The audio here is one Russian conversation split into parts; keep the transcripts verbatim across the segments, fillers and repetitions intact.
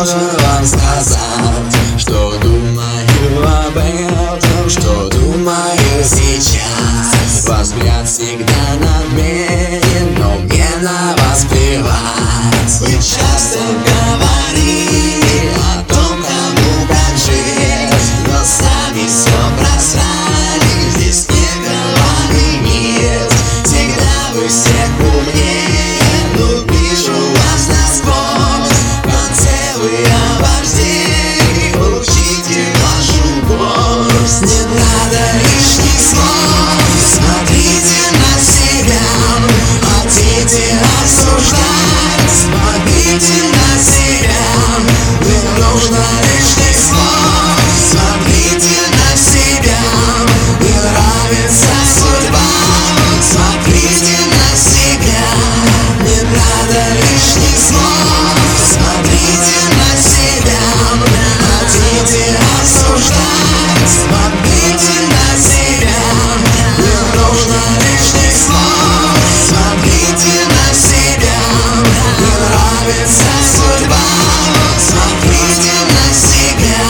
должен вам сказать, что думаю об этом, что думаю сейчас. Ваш взгляд всегда надменен, но мне на вас плевать. Вы часто говорили о том, кому как жить, но сами все просрали, здесь никого нет. Всегда вы всех умнее, но вижу вас насквозь. В конце вы обождели, учите вашу горсть. Не надо лишних слов, смотрите на себя. Хотите осуждать, смотрите на себя. Не нужно лишних слов, смотрите на себя. Не нравится судьба, смотрите на себя. Не надо лишних слов, смотрите на себя. Хотите осуждать, смотрите на себя. Не нужно лишних слов, смотрите на себя. Не нравится судьба, смотрите на себя.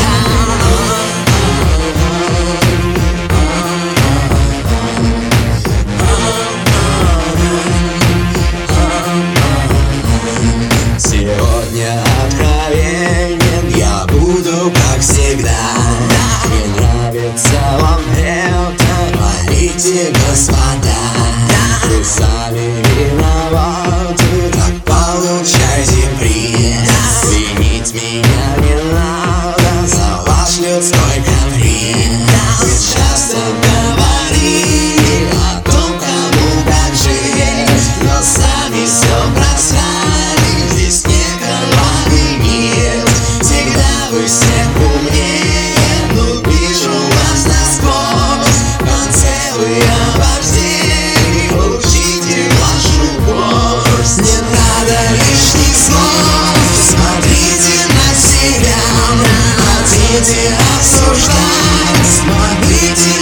Сегодня откровенен я буду, как всегда. Не нравится вам это, валите, господа. Вы сами виноваты, так получайте приз. Винить меня не надо за ваш людской каприз. Вы часто говорили о том, кому как жить, но сами все просрали, здесь никого нет. Всегда вы всех умнее, но вижу вас насквозь. В конце вы обождели, учите вашу горсть. Не надо лишних слов, смотрите на себя. Хотите осуждать, смотрите